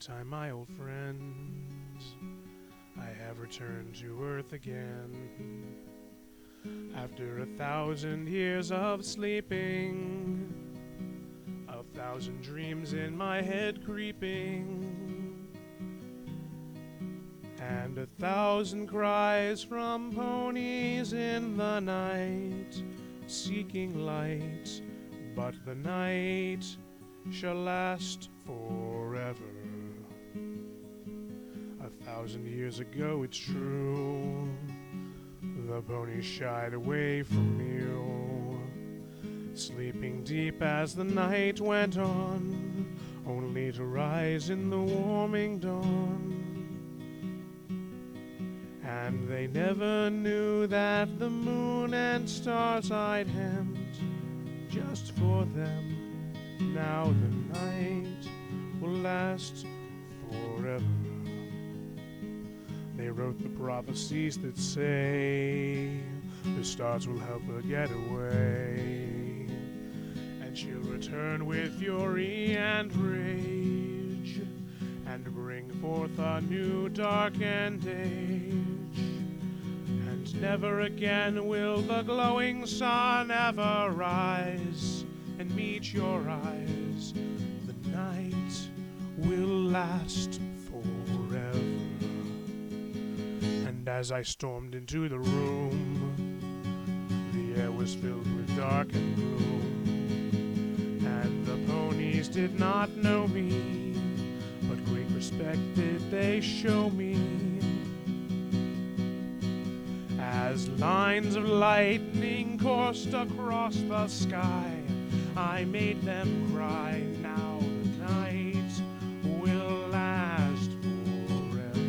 time, my old friends, I have returned to Earth again. After 1,000 years of sleeping, 1,000 dreams in my head creeping, and 1,000 cries from ponies in the night, seeking light, but the night shall last forever. 1,000 years ago, it's true, the ponies shied away from you, sleeping deep as the night went on, only to rise in the warming dawn. And they never knew that the moon and stars I'd hemmed just for them. Now the night will last forever. They wrote the prophecies that say the stars will help her get away, and she'll return with fury and rage, and bring forth a new darkened age. And never again will the glowing sun ever rise and meet your eyes. The night will last forever. And as I stormed into the room, the air was filled with dark and gloom, and the ponies did not know me, but great respect did they show me. As lines of lightning coursed across the sky, I made them cry. Now the night will last forever.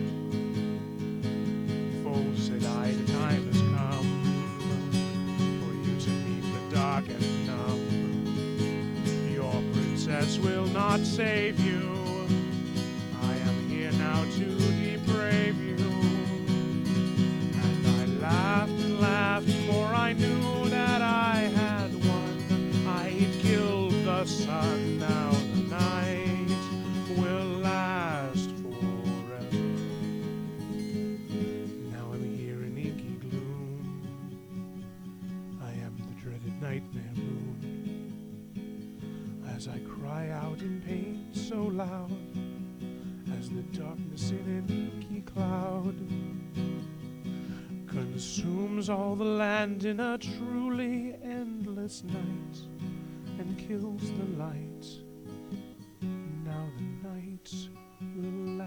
Fool, said I, the time has come for you to meet the dark and numb. Your princess will not save you. I am here now to deprave you. And I laughed and laughed, for I knew that I had won. I'd killed the sun. Now the night will last forever. Now I'm here in inky gloom. I am the dreaded nightmare moon. As I cry out in pain so loud, as the darkness in an inky cloud consumes all the land in a truly endless night, and kills the light. Now the night will